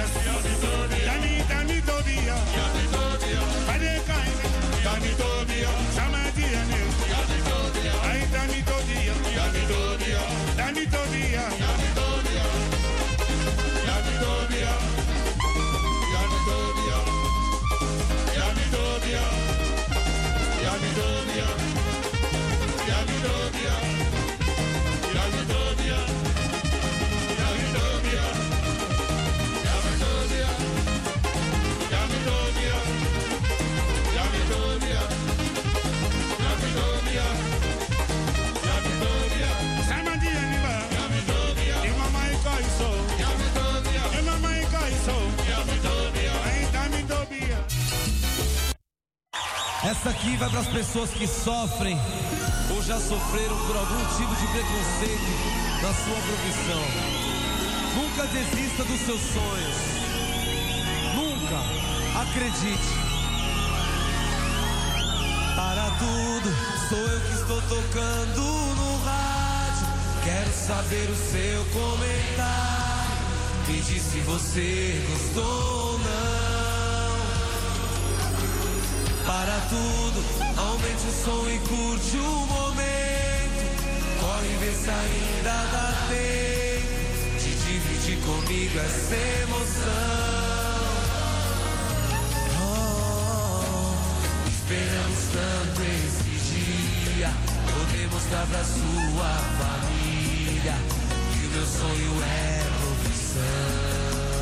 Essa aqui vai para as pessoas que sofrem ou já sofreram por algum tipo de preconceito na sua profissão. Nunca desista dos seus sonhos. Nunca. Acredite. Para tudo, sou eu que estou tocando no rádio. Quero saber o seu comentário. Me diz se você gostou ou não. Para tudo, aumente o som e curte o momento. Corre e vê se ainda dá tempo de dividir comigo essa emoção. Esperamos tanto esse dia, poder mostrar pra sua família que o meu sonho é profissão.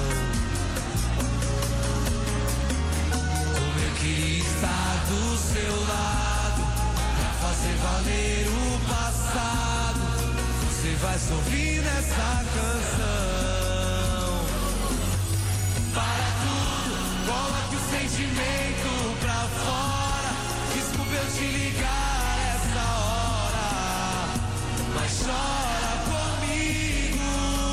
Queria estar do seu lado pra fazer valer o passado. Você vai sorrir nessa canção. Para tudo, coloque o sentimento pra fora. Desculpa eu te ligar essa hora, mas chora comigo.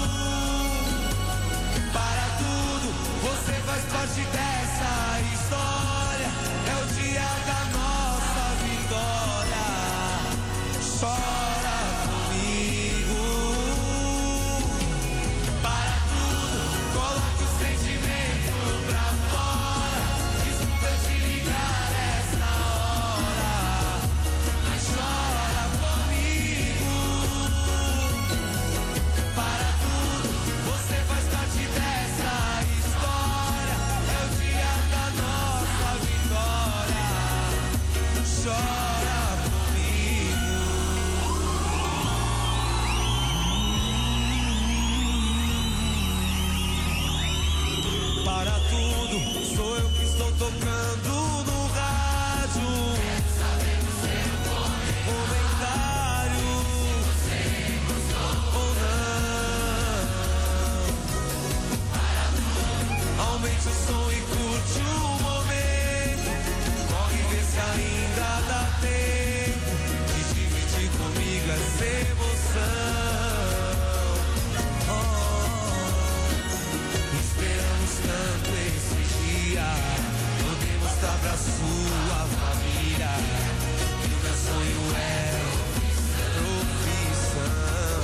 Para tudo, você faz parte dessa história. É o dia da nossa vitória. Chora comigo. Para tudo, coloque o sentimento pra fora. Desculpa eu te ligar essa hora, mas chora comigo. Para tudo, você faz parte dessa história. É o dia da nossa vitória. Chora comigo. Para tudo, sou eu que estou tocando no rádio. Quero saber o seu comentário. Se você gostou ou não. Para tudo, aumente o som e curte o momento. Corre e vê se ainda dá tempo de dividir comigo essa emoção. Esperamos tanto esse dia, poder mostrar pra sua família que o meu sonho é profissão.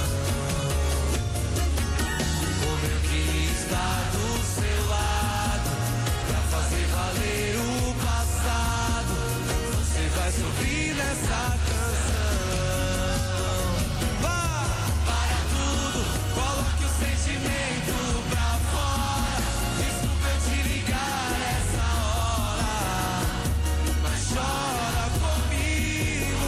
Como eu queria estar do seu lado pra fazer valer o passado. Você vai sorrir nessa canção. Vá! Para tudo, coloque o sentimento pra fora. Desculpa eu te ligar essa hora, mas chora comigo.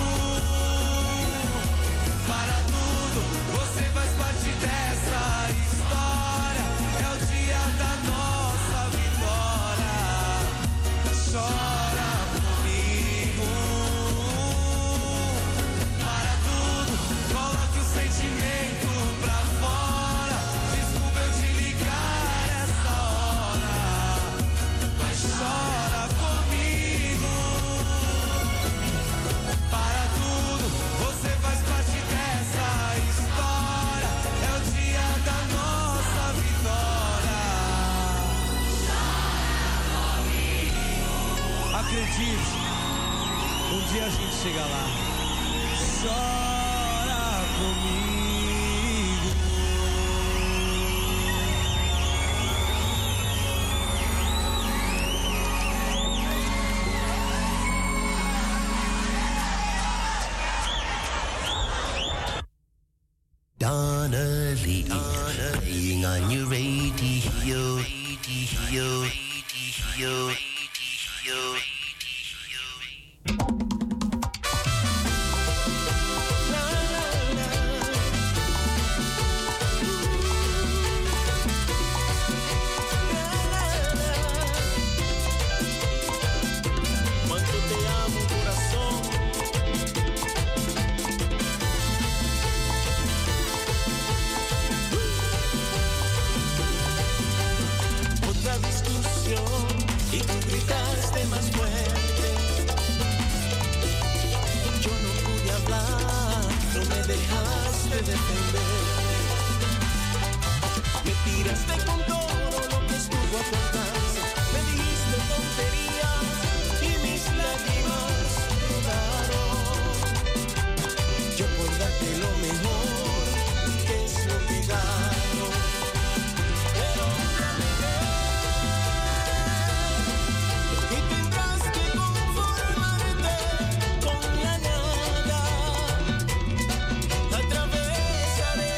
Para tudo, você faz parte dessa história. É o dia da nossa vitória. Chora comigo. Para tudo, coloque o sentimento pra fora. Desculpa eu te ligar essa hora, mas chora comigo. Para tudo, você faz parte dessa história. É o dia da nossa vitória. Acredite, um dia a gente chega lá. Chora comigo. playing on your radio. Atravesaré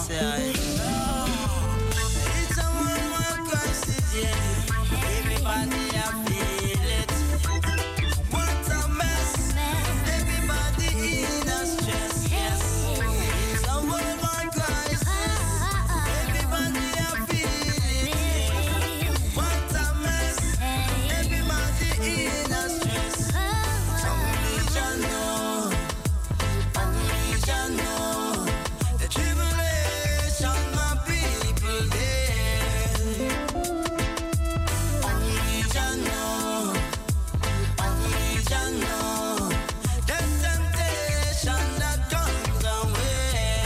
say it's a worldwide crisis, yeah. Everybody I feel it. What a mess. Everybody in a stress, yes. It's a worldwide crisis. Everybody I feel it. What a mess. Everybody in a stress. Only Jah know. Only Jah know. The tribulation my people there. Only Jah know. Only Jah know. The temptation that comes away.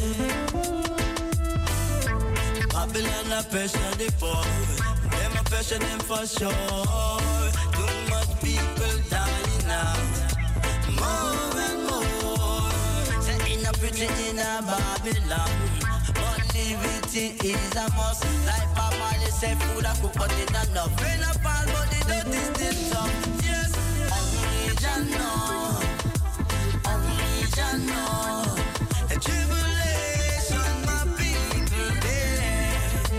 Babylon a pressure the poor. Them a pressure them for sure. Too much people dying now. More and more. Say in a pretty in a Babylon. But liberty is a must. Like Papa they say food I cook but it not enough. Rain a fall but the dirt is still tough. Yes, only Jah know. Only Jah know. The tribulation my people there.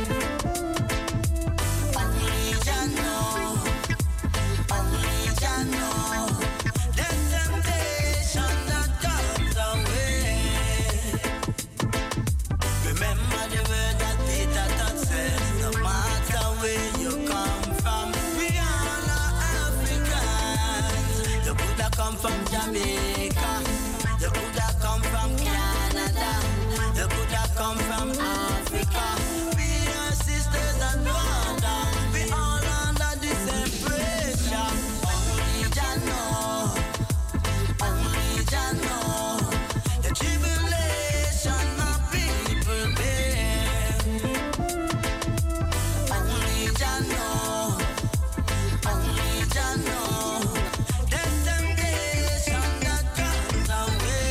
Only Jah know. Only Jah know. The temptation that comes away. Remember the word that Peter taught says, no matter where you come from, we all are Africans. You could have come from Jamaica. You could have come from Canada. You could have come from Africa. We are sisters and brothers. We all under the same pressure. Only Jah know. Only Jah know. The tribulation my people bear. Only Jah know. Only Jah know. The temptation that comes away.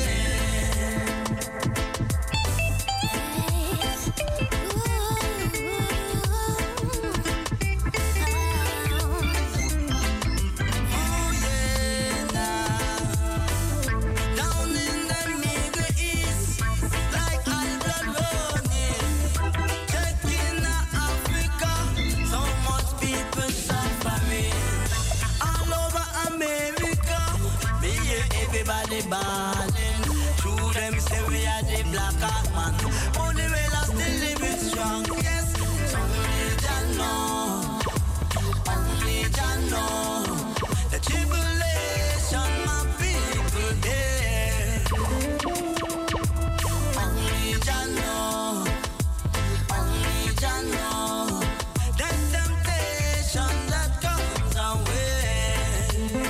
Oh yeah, now. Down in the Middle East, like high blood running. Check in Africa, so much people suffering. All over America, me hear everybody bawling. True them say we are the black heart man. Only way I still living strong. Yes, only Jah know. Only Jah know. The tribulation my people there. Only Jah know. Only Jah know. The temptation that comes away.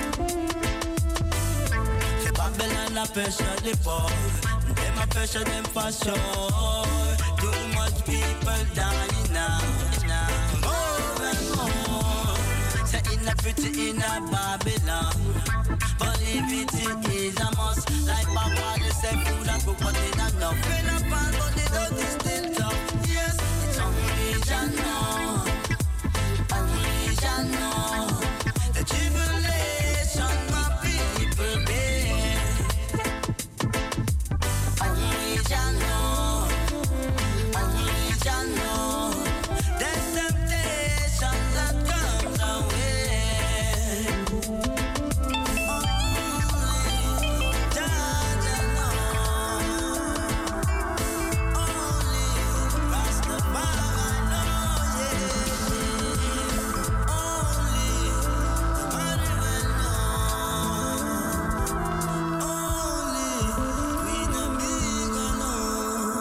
The Babylon a pressure the poor. Them a pressure them for sure. Too much people dying now. More and more. Say in a pretty in a Babylon. But if it is a must, like Papa they say food and cook but it not enough. Rain a fall but the dirt is still tough. Yes, it's only Jah know. Only Jah know. The tribulation my people bear. Only Jah know. Only Jah know. The temptation that comes away. Only Jah know. Only Rastafari know, yeah. Only nobody will know. Only Queen Amiga know.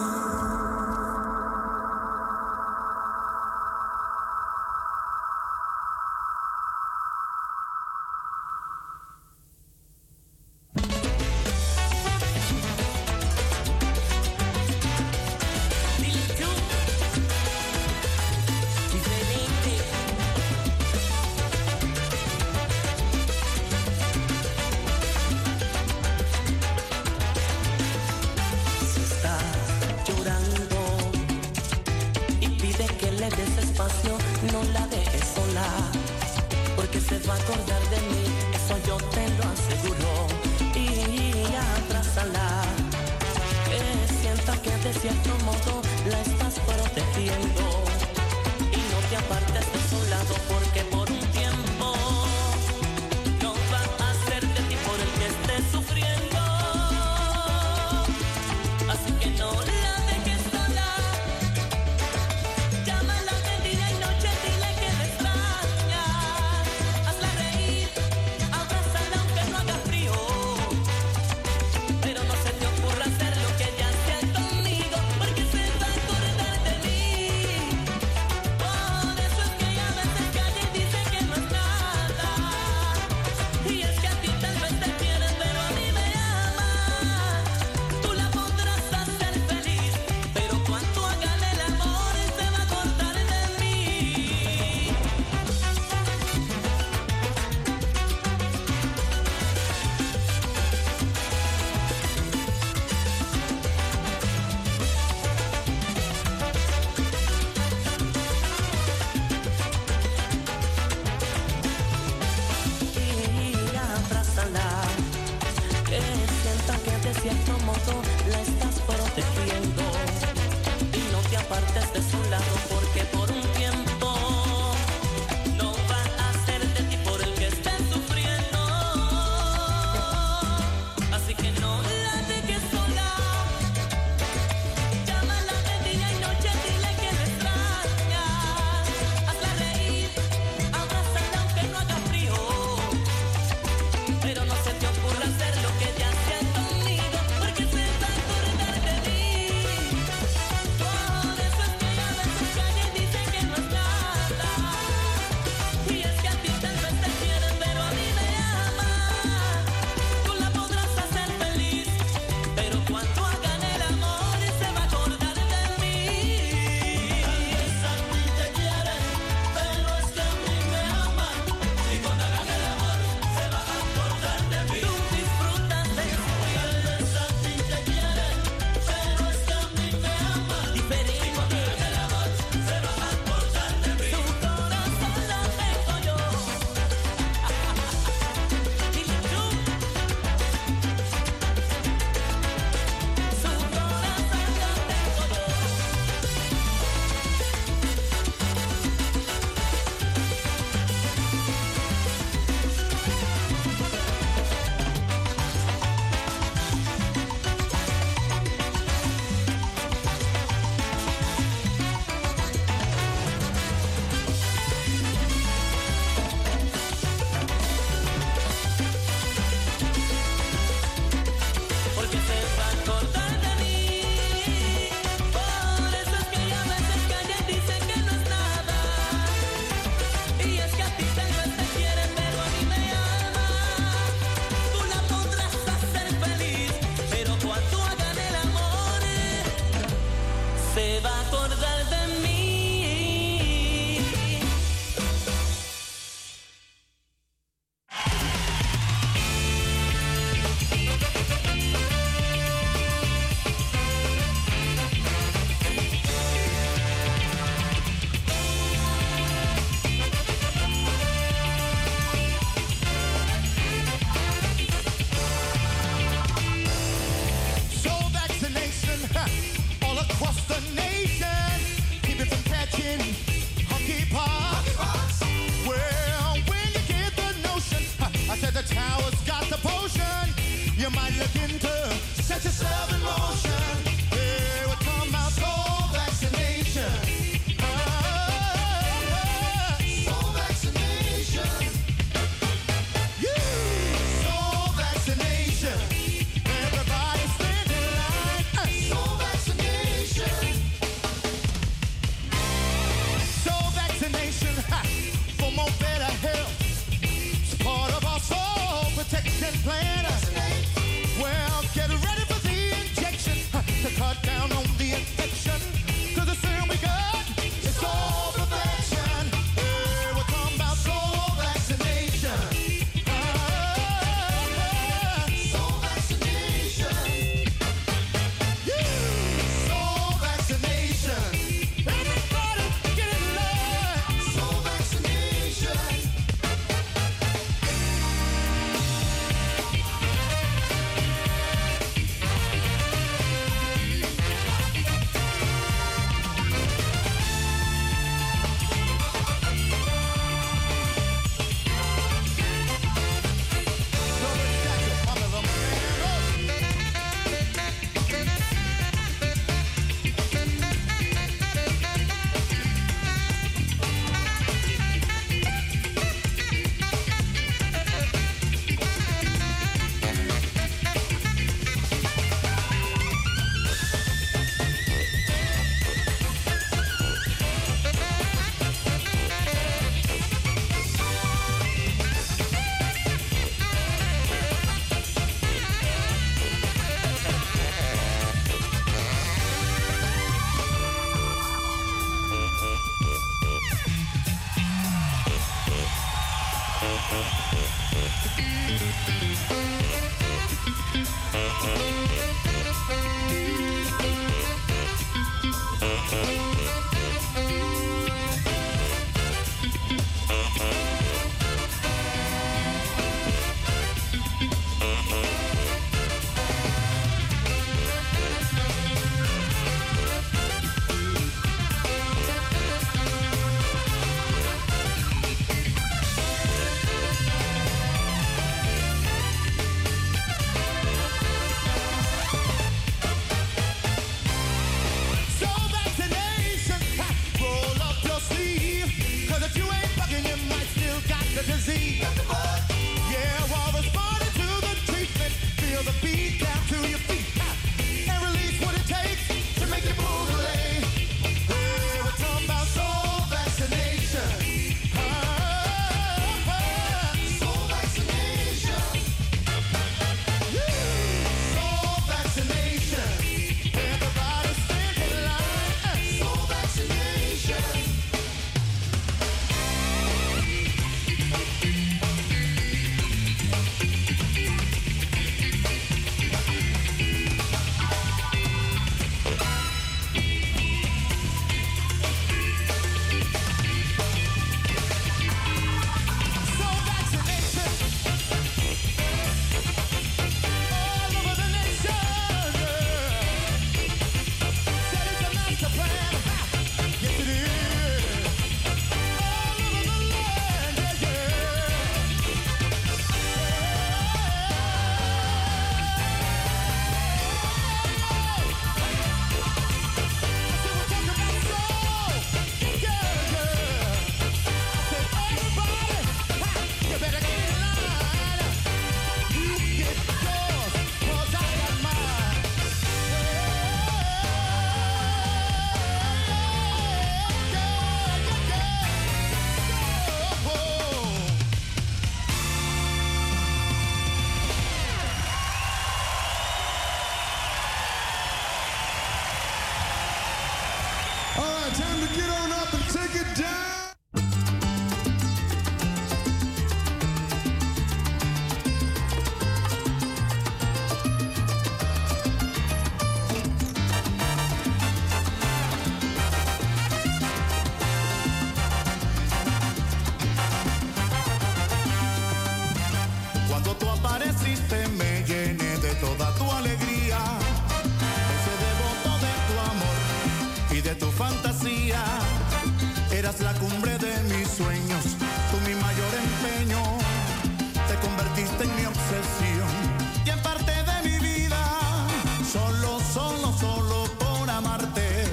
Si estás llorando y pide que le des espacio, no la dejes sola, porque se va a acordar de mí, eso yo te lo aseguro. Y abrázala, que sienta que de cierto modo la estás protegiendo. Y no te apartes de su lado porque por un tiempo no va a ser de ti por el que estés sufriendo. Así que no la dejes sola. Llámala de día y noche, dile que la extrañas. Hazla reír, abrázala aunque no haga frío. Pero no se te ocurra hacer lo que ella hacía conmigo, porque se va a acordar de mí. Por eso es que ella a veces calla y dice que no es nada. Y es que a ti tal vez te quieren, pero a mí me aman. Tú la podrás hacer feliz, pero cuando hagan el amor se va a acordar de mí. Y abrázala, que sienta que de cierto modo la estás protegiendo. Y no te apartes de su lado porque por un tiempo no va a ser de ti por el que estés sufriendo. Así que no la dejes sola. Llámala de día y noche, dile que la extrañas. Hazla reír, abrázala aunque no haga frío. Pero no se te ocurra hacer lo que ella hacía conmigo, porque se va a acordar de mí. Por eso es que ella a veces calla y dice que no es nada. Y es que a ti tal vez te quieren, pero a mí me aman. Tú la podrás hacer feliz, pero cuando hagan el amor se va a acordar de mí. Tal vez a ti te quieren, pero es que a mí me aman. Y cuando hagan el amor se va a acordar de mí. Tú disfrutas de eso. Tal vez a ti te quieren, pero es que a mí me aman. Diferente. Y cuando hagan el amor se va a acordar de mí. Su corazón lo tengo yo. Dile tú. Su corazón lo tengo yo. Porque se va a acordar de mí. Por eso es que ella a veces calla y dice que no es nada. Y es que a ti tal vez te quieren, pero a mí me aman. Tú la podrás hacer feliz, pero cuando hagan el amor se va a acordar de mí. Soul vaccination all across the nation. Keep it from catching monkeypox. Well, when you get the notion, I said the tower's got the potion. You might look into set yourself in motion. Hey, we're talking about soul vaccination. Soul vaccination. Soul vaccination. Everybody stand in line. Soul vaccination. Soul vaccination for more better health. It's part of our soul protection plan. Well, get ready for the injection. time to get on up and take it down. Cuando tú apareciste me llené de toda tu alegría, ese devoto de tu amor y de tu fantasía. Eras la cumbre de mis sueños, tú mi mayor empeño, te convertiste en mi obsesión y en parte de mi vida, solo por amarte,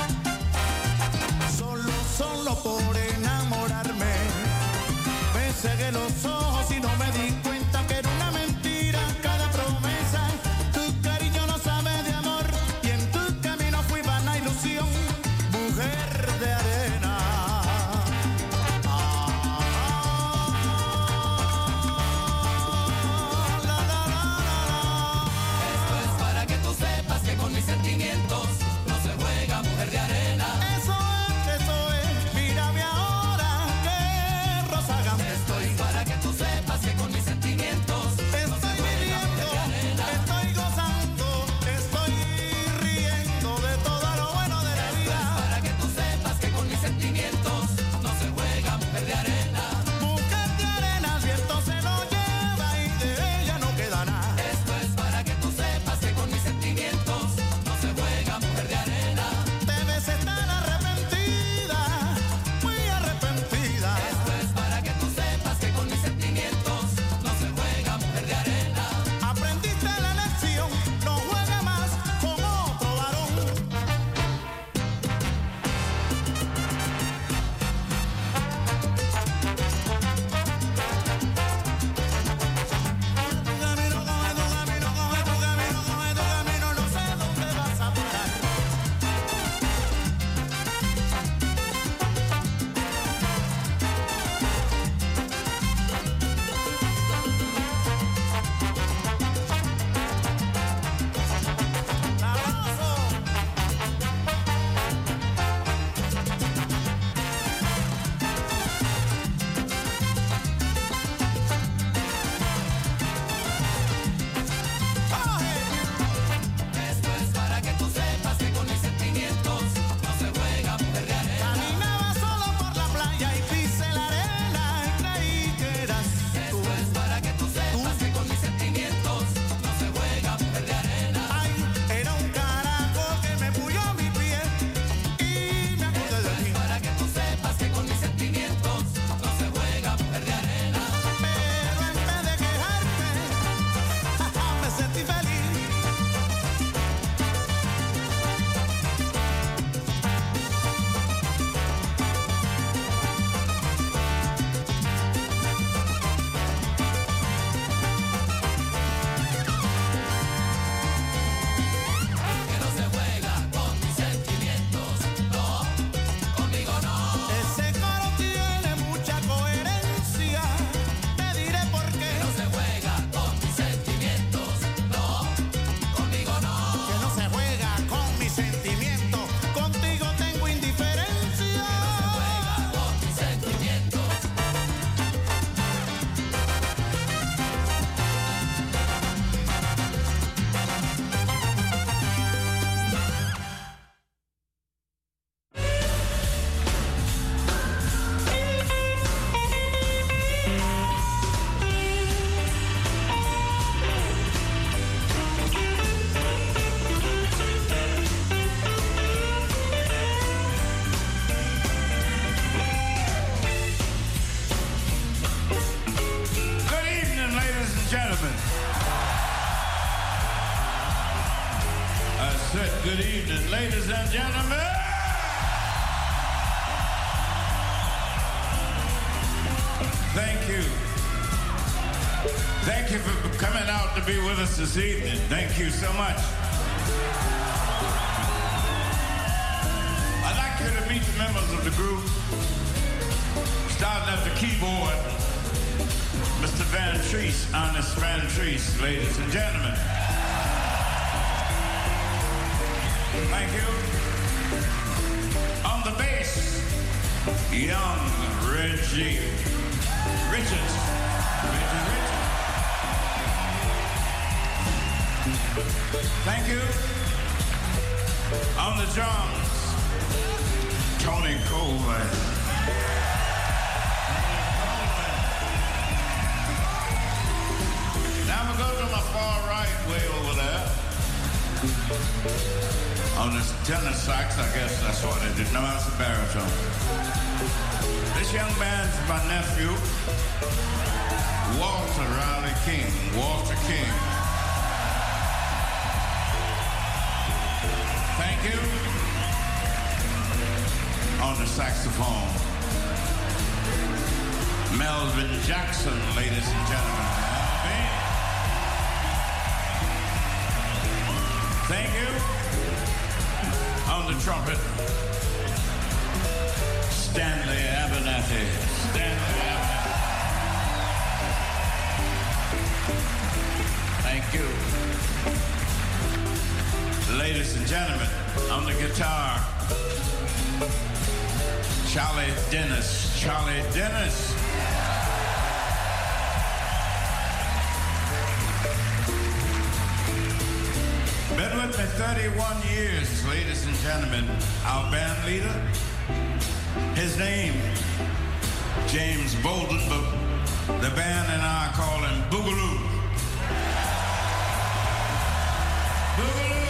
solo por enamorarme. Me cegué los ojos y no me di cuenta que era una mentira cada promesa. Tu cariño no sabe de amor y en tu camino fui vana ilusión, mujer de arena. Esto es para que tú sepas que con mis sentimientos no se juega, mujer de arena. Eso es, mírame ahora, que Rosa Gama. Esto es para que tú sepas que con mis sentimientos no se juega, mujer de arena. Estoy gozando, estoy riendo de todo lo bueno de la Esto es vida. para que tú sepas que con mis sentimientos no se juega, mujer de arena. Mujer de arena, el viento se lo lleva y de ella no queda nada. Esto es para que tú sepas que con mis sentimientos no se juega, mujer de arena. Debes estar arrepentida, muy arrepentida. Esto es para que tú sepas que con mis sentimientos no se juega, mujer de arena. Aprendiste la lección, no juega más con otro varón. Tu camino, no sé dónde vas a parar. Esto es para que tú sepas que con mis sentimientos no se juega, mujer de arena. Caminaba solo por la playa y pisé la arena y creí que eras tú. Esto es para que tú sepas que con mis sentimientos no se juega, mujer de arena. Ay, era un carajo que me pulló mi pie y me acordé de ti. Para que tú sepas que con mis sentimientos no se juega, mujer de arena. Pero en vez de quejarme, me sentí feliz. Que no se juega con mis sentimientos, no, conmigo no. Ese coro tiene mucha coherencia, te diré por qué. No se juega con mis sentimientos, no, conmigo no. Que no se juega con mis sentimientos, contigo tengo indiferencia. Juega con mis sentimientos. Good evening, ladies and gentlemen. I said good evening, ladies and gentlemen. Thank you. Thank you for coming out to be with us this evening. Thank you so much. I'd like you to meet the members of the group. Starting at the keyboard, Mr. Van Treese, Honest Van Treese, ladies and gentlemen. Thank you. On the the bass, young Reggie Richards. Thank you. On the drums, Tony Coleman. Now we go to my far right, way over there. On the tenor sax, I guess that's what it is. No, that's a baritone. This young man's my nephew, Walter Riley King. Walter King. Thank you. On the saxophone, Melvin Jackson, ladies and gentlemen. Melvin. Thank you. On the trumpet, Stanley Abernathy. Stanley Abernathy. Thank you. Ladies and gentlemen, on the guitar, Charlie Dennis. Charlie Dennis. Been with me 31 years, ladies and gentlemen. Our band leader, his name, James Bolden, but the band and I call him Boogaloo. Boogaloo.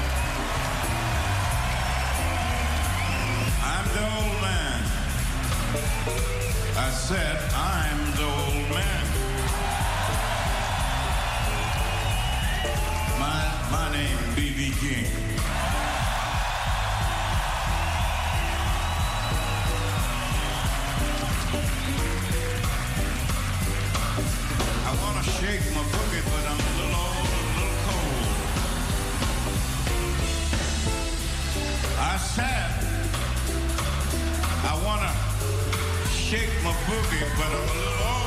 I'm the old man. I said, I'm the old man. My name, B.B. King. I want to shake my boogie, but I'm a little old, a little cold. I said, I want to shake my boogie, but I'm a little old.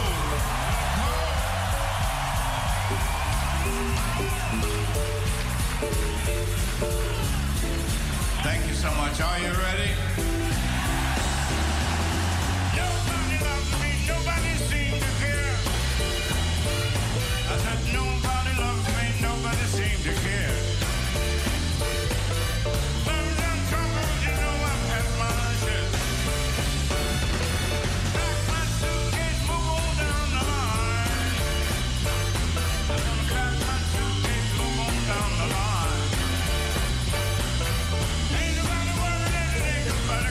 Thank you so much. Are you ready? Nobody loves me, nobody seems to care. I said nobody loves me, nobody seems to care. Bums and troubles, you know I've had my share. Pack my suitcase, move on down the line. I'm gonna pack my suitcase, move on down the line. Ain't nobody worried anything about it.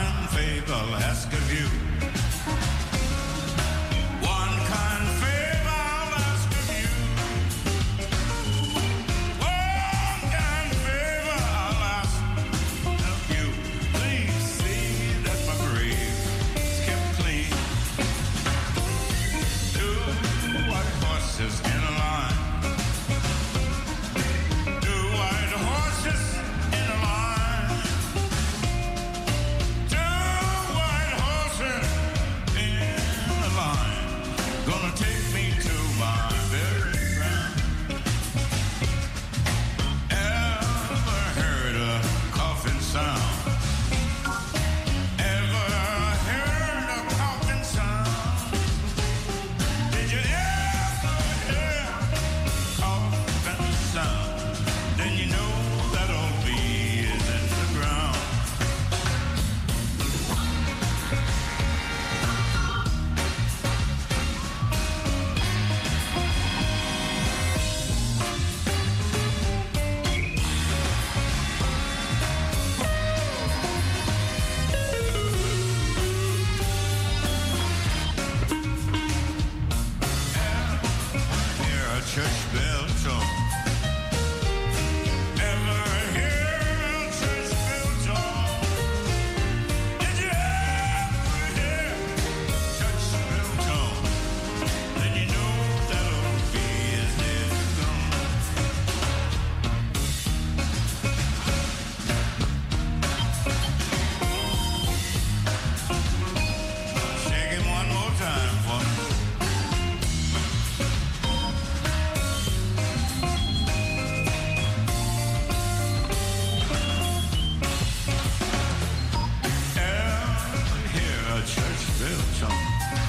kind favor I'll ask of you. One kind favor I'll ask of you. One kind favor I'll ask of you. Please see that my grave is kept clean. 2 white horses in a line. 2 white horses in a line. 2 white horses in a line. Gonna take me to my very ground. Ever heard a coffin sound? Ever heard a coffin sound? Did you ever hear a coffin sound? Then you know that old bee is in the ground. Hear a church bell tone. Ever hear a church bell tone? Did you ever hear church bell tone? Then you know that old bee is dead and gone. Shake it one more time for me. Ever hear a church bell tone?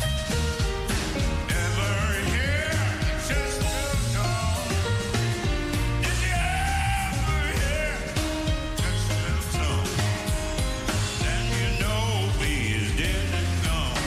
Ever hear church bell tone? Did you ever hear church bell tone? Then you know bee is dead and gone.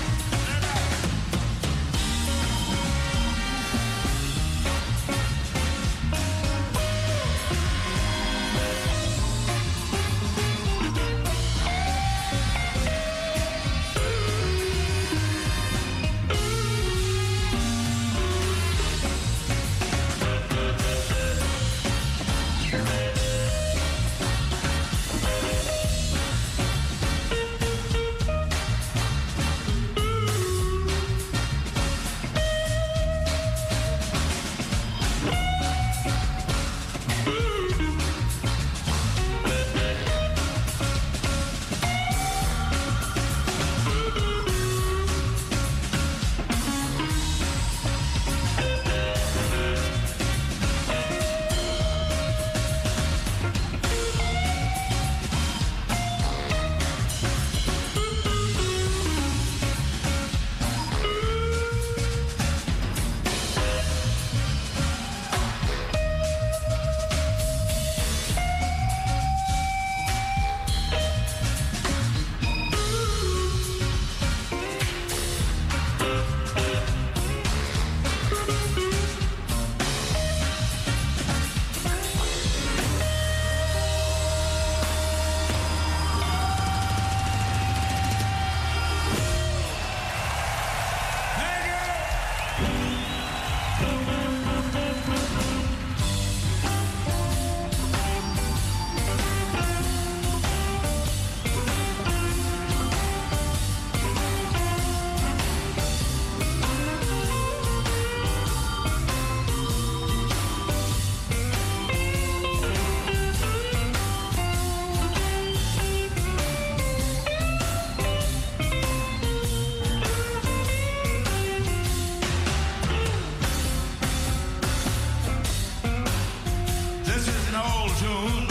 This is an old tune.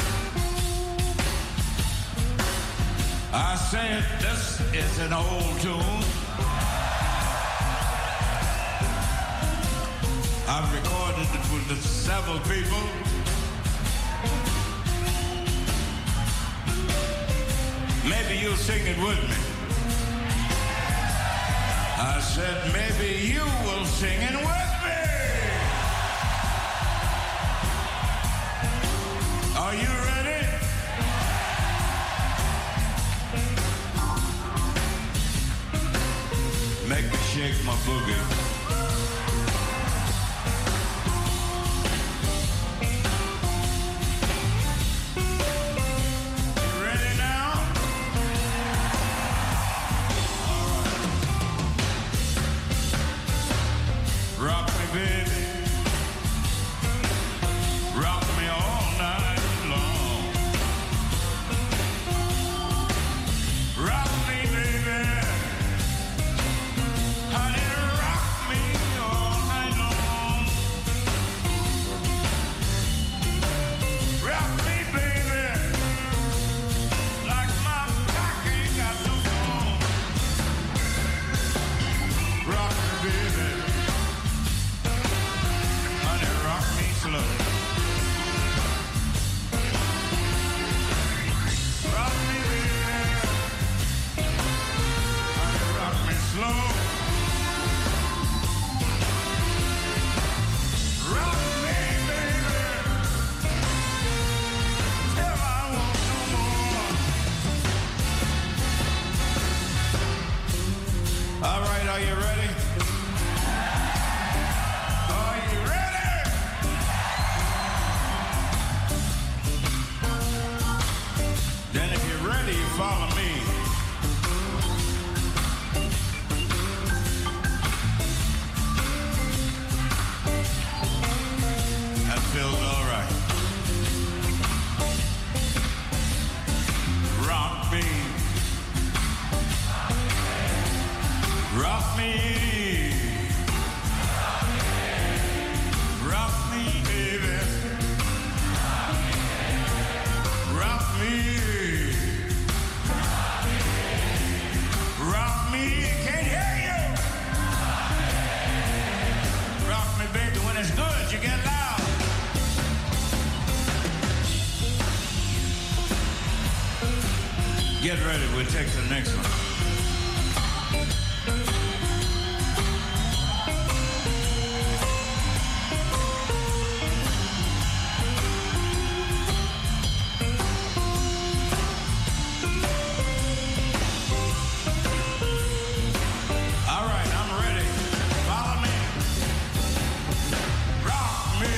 I said this is an old tune. I've recorded it with several people. Maybe you'll sing it with me. I said maybe you will sing it with me. Are you ready? Make me shake my boogie. Rock me, baby. Rock me all night long. Rock me, baby. Honey, rock me all night long. Rock me, baby. Like my back ain't got no bone. Rock me, baby. Rock me slow. Rock me, baby. Honey, rock me slow. Rock me, baby. Till I want no more. All right, are you ready? Are you ready? Then if you're ready, you follow me. That feels all right. Rock me. Rock me. Rock me, baby. Rock me. Rock me, can't hear you. Rock me, baby, when it's good, you get loud. Get ready, we'll take the next one. All right, I'm ready. Follow me. Rock me.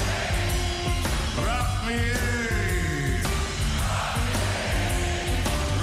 Rock me.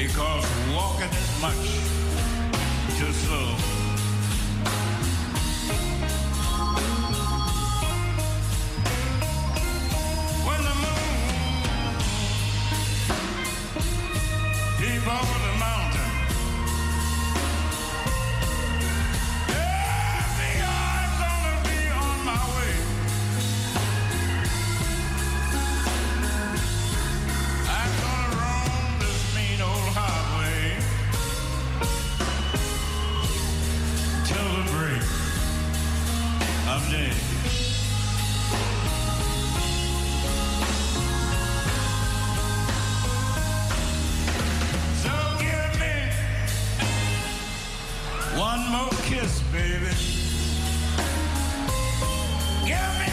because walking is much too slow. When the moon deep over the mountain, every I'm gonna be on my way. I'm gonna roam this mean old highway till the break of day. So give me one more kiss, baby. Give me